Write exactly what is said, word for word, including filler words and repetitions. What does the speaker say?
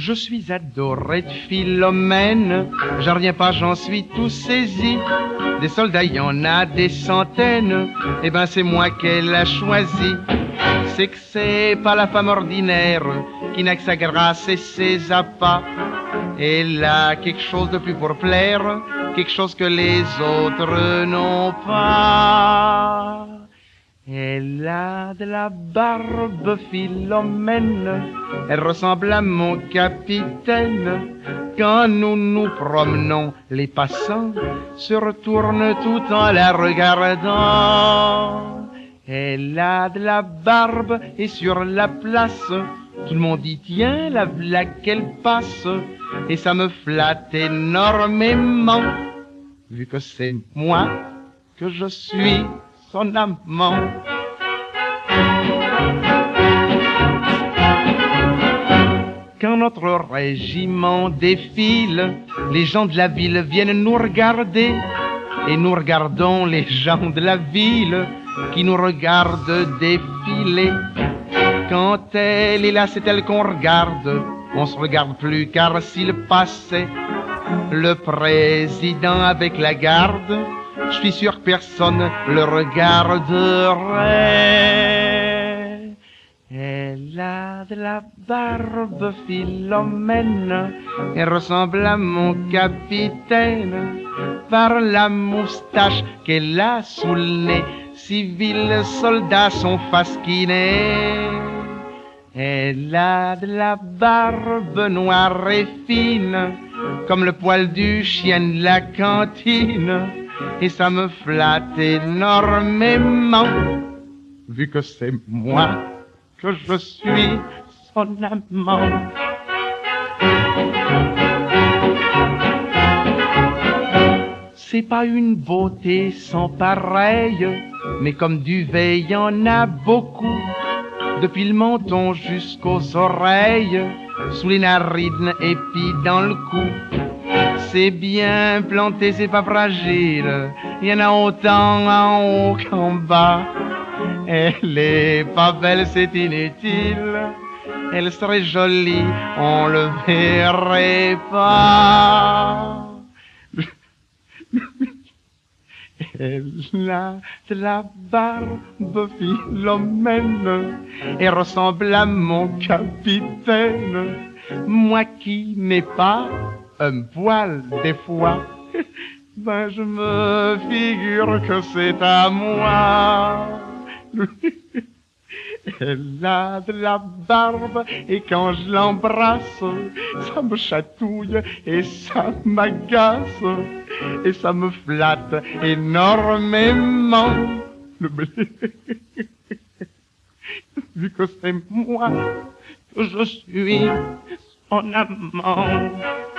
Je suis adoré de Philomène, j'en reviens pas, j'en suis tout saisi. Des soldats, il y en a des centaines, eh ben c'est moi qu'elle a choisi. C'est que c'est pas la femme ordinaire qui n'a que sa grâce et ses appas. Elle a quelque chose de plus pour plaire, quelque chose que les autres n'ont pas. Elle a de la barbe Philomène, elle ressemble à mon capitaine. Quand nous nous promenons, les passants se retournent tout en la regardant. Elle a de la barbe et sur la place, tout le monde dit tiens, la v'là qu'elle passe. Et ça me flatte énormément, vu que c'est moi que je suis son amant. Quand notre régiment défile, les gens de la ville viennent nous regarder, et nous regardons les gens de la ville qui nous regardent défiler. Quand elle est là, c'est elle qu'on regarde, on se regarde plus, car s'il passait le président avec la garde, je suis sûr que personne le regarderait. Elle a de la barbe Philomène, elle ressemble à mon capitaine par la moustache qu'elle a sous le nez. Civils soldats sont fascinés. Elle a de la barbe noire et fine, comme le poil du chien de la cantine. Et ça me flatte énormément, vu que c'est moi que je suis son amant. C'est pas une beauté sans pareille, mais comme du duvet, il y en a beaucoup, depuis le menton jusqu'aux oreilles, sous les narines et puis dans le cou. C'est bien planté, c'est pas fragile, il y en a autant en haut qu'en bas. Elle est pas belle, c'est inutile, elle serait jolie, on le verrait pas. Elle a de la barbe Philomène, elle ressemble à mon capitaine. Moi qui n'ai pas un poil des fois, ben je me figure que c'est à moi. Elle a de la barbe et quand je l'embrasse, ça me chatouille et ça m'agace et ça me flatte énormément. Vu que c'est moi que je suis son amant.